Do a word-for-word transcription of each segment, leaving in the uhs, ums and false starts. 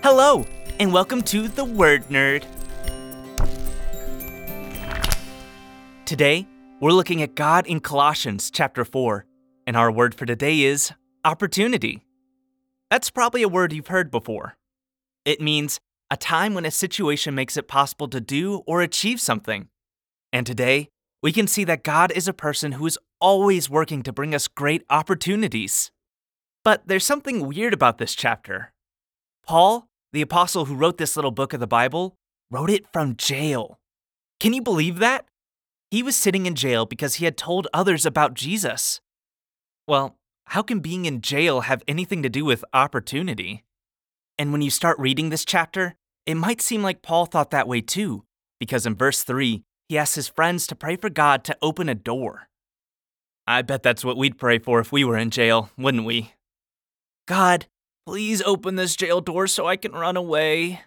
Hello, and welcome to The Word Nerd. Today, we're looking at God in Colossians chapter four, and our word for today is opportunity. That's probably a word you've heard before. It means a time when a situation makes it possible to do or achieve something. And today, we can see that God is a person who is always working to bring us great opportunities. But there's something weird about this chapter. Paul, the apostle who wrote this little book of the Bible, wrote it from jail. Can you believe that? He was sitting in jail because he had told others about Jesus. Well, how can being in jail have anything to do with opportunity? And when you start reading this chapter, it might seem like Paul thought that way too, because in verse three, he asks his friends to pray for God to open a door. I bet that's what we'd pray for if we were in jail, wouldn't we? God, please open this jail door so I can run away.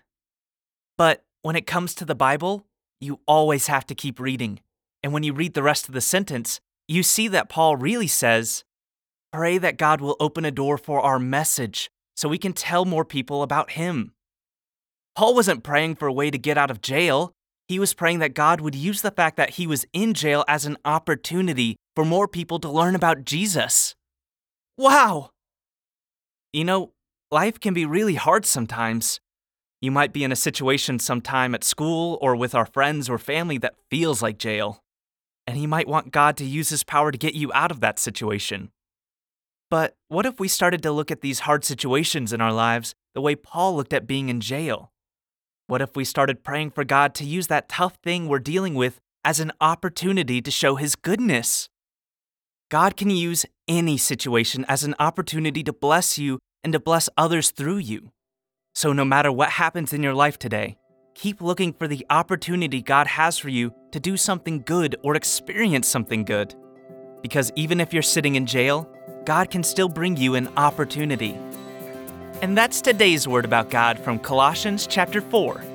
But when it comes to the Bible, you always have to keep reading. And when you read the rest of the sentence, you see that Paul really says, pray that God will open a door for our message so we can tell more people about Him. Paul wasn't praying for a way to get out of jail. He was praying that God would use the fact that he was in jail as an opportunity for more people to learn about Jesus. Wow! You know, life can be really hard sometimes. You might be in a situation sometime at school or with our friends or family that feels like jail. And He might want God to use His power to get you out of that situation. But what if we started to look at these hard situations in our lives the way Paul looked at being in jail? What if we started praying for God to use that tough thing we're dealing with as an opportunity to show His goodness? God can use any situation as an opportunity to bless you and to bless others through you. So no matter what happens in your life today, keep looking for the opportunity God has for you to do something good or experience something good. Because even if you're sitting in jail, God can still bring you an opportunity. And that's today's word about God from Colossians chapter four.